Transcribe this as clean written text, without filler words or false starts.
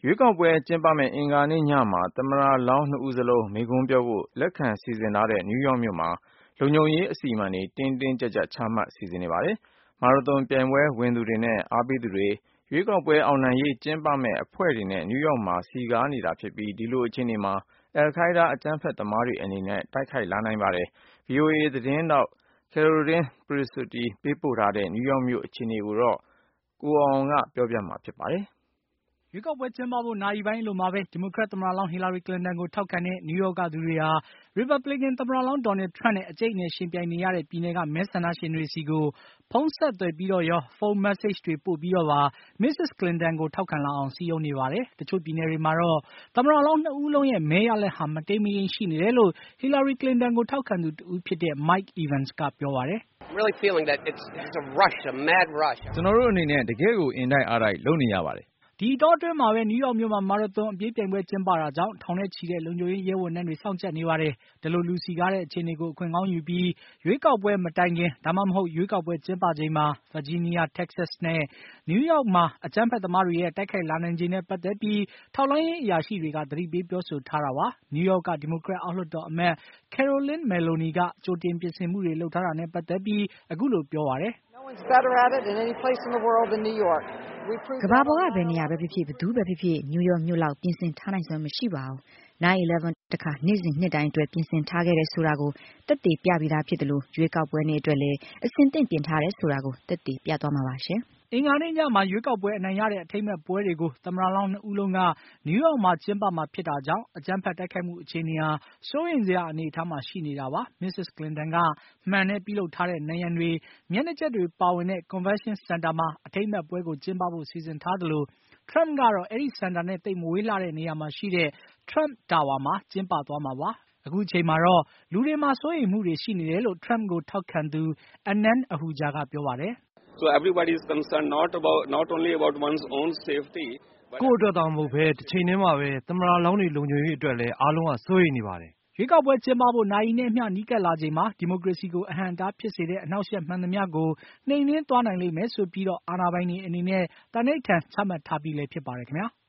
ရွေးကောက်ပွဲကျင်းပမယ့်အင်္ဂါနေ့ညမှာသမ္မတလောင်းနှစ်ဦးစလုံးမိန့်ခွန်းပြောဖို့လက်ခံစီစဉ်ထားတဲ့နယူးယောက်မြို့မှာလုံခြုံရေးအစီအမံတွေတင်းတင်းကျပ်ကျပ်ချမှတ်စီစဉ်နေပါတယ်။မာရသွန်ပြိုင်ပွဲဝင်သူတွေနဲ့အားပေးသူတွေရွေးကောက်ပွဲအောင်နိုင်ရေးကျင်းပမယ့်အဖွဲ့တွေနဲ့နယူးယောက်မှာစည်းကားနေတာဖြစ်ပြီးဒီလိုအခြေအနေမှာal-Qaeda အကြမ်းဖက်သမားတွေအနေနဲ့တိုက်ခိုက်လာနိုင်ပါတယ်။ VOA သတင်းထောက် Caroline Presutti ပေးပို့ထားတဲ့နယူးယောက်မြို့အခြေအနေကိုကိုအောင်ကပြောပြမှာဖြစ်ပါတယ်။ရွေးကောက်ပွဲကျင်းပဖို့နာရီပိုင်းအလိုမှာပဲဒီမိုကရက်သမ္မတလောင်းဟီလာရီကလင်တန်ကိုထောက်ခံတဲ့နယူးယောက်ကသူတွေဟာရီပတ်ဘလစ်ကန်သမ္မတလောင်းဒေါ်နယ်ထရမ့်နဲ့အကြိတ်အနယ်ယှဉ်ပြိုင်နေရတဲ့ပြည်နယ်ကမဲဆန္ဒရှင်တွေဆီကိုဖုန်းဆက်သွယ်ပြီးတော့ရောဖုန်း message တွေပို့ပြီးတော့ပါမစ္စစ်ကလင်တန်ကိုထောက်ခံလာအောင်စည်းရုံးနေပါတယ်။တချို့ပြည်နယ်တွေမှာတော့သမ္မတလောင်းနှစ်ဦးလုံးရဲ့မဲရလဒ်ဟာမတိမ်မယိမ်းရှိနေတယ်လို့ဟီလာရီကလင်တန်ကိုထောက်ခံသူတဦးဖြစ်တဲ့ Mike Evans ကပြောပါတယ်။ “ကျွန်တော်တို့အနေနဲ့တကယ့်ကိုအင်တိုက်အားတိုက်လုပ်နေရပါတယ်။ ” ဒီအတောအတွင်းမှာပဲနယူးယောက်မြို့မှာမာရသွန်အပြေးပြိုင်ပွဲကျင်းပတာကြောင့်ထောင်နဲ့ချီတဲ့လုံခြုံရေးရဲဝန်ထမ်းတွေစောင့်ကြပ်နေပါတယ်။ဒီလိုလူစည်ကားတဲ့အခြေအနေကိုအခွင့်ကောင်းယူပြီးရွေးကောက်ပွဲမတိုင်ခင်ဒါမှမဟုတ်ရွေးကောက်ပွဲကျင်းပချိန်မှာဗာဂျီးနီးယား၊ တက္ကဆက်နဲ့နယူးယောက်မှာအကြမ်းဖက်သမားတွေရဲ့တိုက်ခိုက်လာနိုင်ခြေနဲ့ပတ်သက်ပြီးထောက်လှမ်းရေးအရာရှိတွေကသတိပေးပြောဆိုထားတာပါ။နယူးယောက်ကဒီမိုကရက်အောက်လွှတ်တော်အမတ် Carolyn Maloney ကကြိုတင်ပြင်ဆင်မှုတွေလုပ်ထားတာနဲ့ပတ်သက်ပြီးအခုလိုပြောပါတယ်။ “ကမ္ဘာပေါ်ကဘယ်နေရာပဲဖြစ်ဖြစ်ဘယ်သူပဲဖြစ်ဖြစ်နယူးယောက်မြို့လောက်ပြင်ဆင်ထားနိုင်စွမ်းမရှိပါဘူး။ 9/11 တခါနေ့စဉ်နှစ်တိုင်းအတွက်ပြင်ဆင်ထားခဲ့တယ်ဆိုတာကိုသက်သေပြပြီးသားဖြစ်တယ်လို့ရွေးကောက်ပွဲနေ့အတွက်လည်းအဆင်သင့်ပြင်ထားတယ်ဆိုတာကိုသက်သေပြသွားမှာပါရှင်။” အင်္ဂါနေ့ညမှာရွေးကောက်ပွဲအနိုင်ရတဲ့အထိမ်းအမှတ်ပွဲတွေကိုသမ္မတလောင်းနှစ်ဦးလုံးကနယူးယောက်မှာကျင်းပမှာဖြစ်တာကြောင့်အကြမ်းဖက်တိုက်ခိုက်မှုအခြေအနေဟာစိုးရိမ်စရာအနေအထားမှာရှိနေတာပါ။ မစ္စစ်ကလင်တန်ကမှန်နဲ့ပြုလုပ်ထားတဲ့နံရံတွေမျက်နှာကျက်တွေပါဝင်တဲ့ Convention Center မှာအထိမ်းအမှတ်ပွဲကိုကျင်းပဖို့စီစဉ်ထားသလိုထရမ့်ကတော့အဲဒီစင်တာနဲ့သိပ်မဝေးလှတဲ့နေရာမှာရှိတဲ့ Trump Tower မှာကျင်းပသွားမှာပါ။အခုချိန်မှာတော့လူတွေမှာစိုးရိမ်မှုတွေရှိနေတယ်လို့ထရမ့်ကိုထောက်ခံသူ Anand Ahuja ကပြောပါတယ်။ “ကိုယ့်အတွက်သာမဟုတ်ပဲတချိန်တည်းမှာပဲသမ္မတလောင်းတွေလုံခြုံရေးအတွက်လည်းအားလုံးကစိုးရိမ်နေပါတယ်။” ရွေးကောက်ပွဲကျင်းပဖို့နာရီနဲ့အမျှနီးကပ်လာချိန်မှာဒီမိုကရေစီကိုအဟန့်အတားဖြစ်စေတဲ့အနှောက်အယှက်မှန်သမျှကိုနှိမ်နင်းသွားနိုင်လိမ့်မယ်ဆိုပြီးအာဏာပိုင်တွေအနေနဲ့သန္နိဋ္ဌာန်ချမှတ်ထားပြီးလည်းဖြစ်ပါတယ်ခင်ဗျာ။